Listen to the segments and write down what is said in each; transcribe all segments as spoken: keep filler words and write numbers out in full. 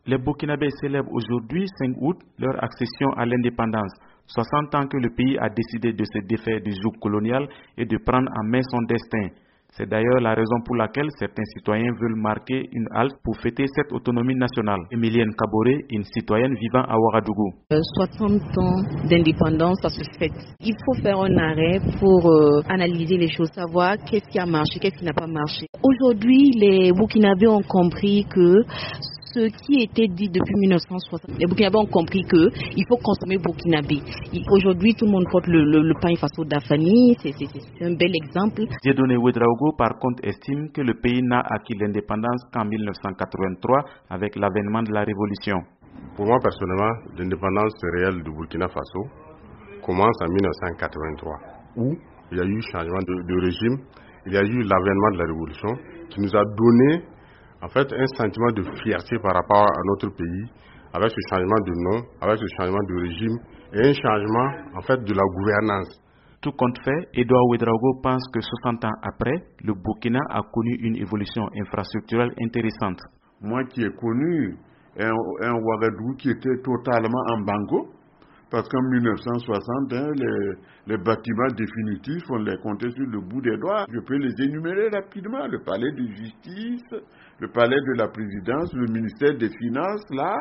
Les Burkinabés célèbrent aujourd'hui, cinq août, leur accession à l'indépendance. soixante ans que le pays a décidé de se défaire du joug colonial et de prendre en main son destin. C'est d'ailleurs la raison pour laquelle certains citoyens veulent marquer une halte pour fêter cette autonomie nationale. Emilienne Kaboré, une citoyenne vivant à Ouagadougou. Euh, soixante ans d'indépendance, ça se fête. Il faut faire un arrêt pour euh, analyser les choses, savoir qu'est-ce qui a marché, qu'est-ce qui n'a pas marché. Aujourd'hui, les Burkinabés ont compris que ce qui était dit depuis mille neuf cent soixante, les Burkinabés ont compris qu'il faut consommer burkinabé. Aujourd'hui, tout le monde porte le, le, le pain faso d'Afani, c'est, c'est, c'est un bel exemple. Dieudonné Ouedraogo, par contre, estime que le pays n'a acquis l'indépendance qu'en mille neuf cent quatre-vingt-trois avec l'avènement de la Révolution. Pour moi, personnellement, l'indépendance réelle du Burkina Faso commence en mille neuf cent quatre-vingt-trois, où il y a eu changement de, de régime, il y a eu l'avènement de la Révolution qui nous a donné en fait un sentiment de fierté par rapport à notre pays, avec ce changement de nom, avec ce changement de régime et un changement en fait de la gouvernance. Tout compte fait, Edouard Ouedraogo pense que soixante ans après, le Burkina a connu une évolution infrastructurelle intéressante. Moi qui ai connu un, un Ouagadougou qui était totalement en bango, parce qu'en mille neuf cent soixante, hein, les, les bâtiments définitifs, on les comptait sur le bout des doigts. Je peux les énumérer rapidement. Le palais de justice, le palais de la présidence, le ministère des finances, là,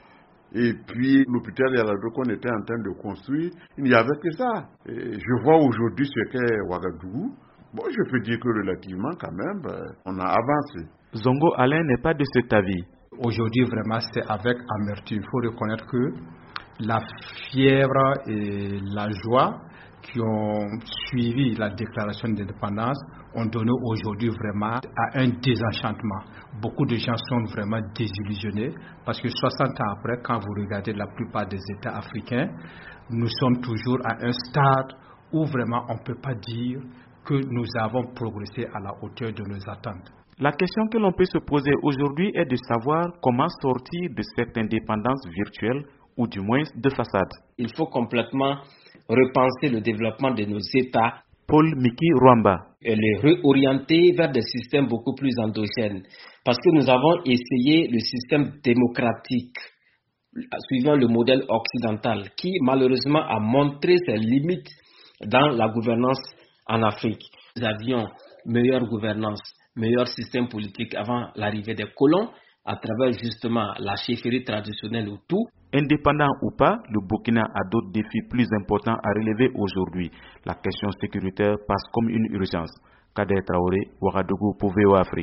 et puis l'hôpital Yaladou qu'on était en train de construire. Il n'y avait que ça. Et je vois aujourd'hui ce qu'est Ouagadougou. Bon, je peux dire que relativement, quand même, on a avancé. Zongo Alain n'est pas de cet avis. Aujourd'hui, vraiment, c'est avec amertume. Il faut reconnaître que la fièvre et la joie qui ont suivi la déclaration d'indépendance ont donné aujourd'hui vraiment à un désenchantement. Beaucoup de gens sont vraiment désillusionnés parce que soixante ans après, quand vous regardez la plupart des États africains, nous sommes toujours à un stade où vraiment on ne peut pas dire que nous avons progressé à la hauteur de nos attentes. La question que l'on peut se poser aujourd'hui est de savoir comment sortir de cette indépendance virtuelle ou du moins de façade. Il faut complètement repenser le développement de nos États. Paul Miki Rwamba. Et les réorienter vers des systèmes beaucoup plus endogènes. Parce que nous avons essayé le système démocratique, suivant le modèle occidental, qui malheureusement a montré ses limites dans la gouvernance en Afrique. Nous avions meilleure gouvernance, meilleur système politique avant l'arrivée des colons, à travers justement la chefferie traditionnelle ou tout. Indépendant ou pas, le Burkina a d'autres défis plus importants à relever aujourd'hui. La question sécuritaire passe comme une urgence. Kader Traoré, Ouagadougou pour V O Afrique.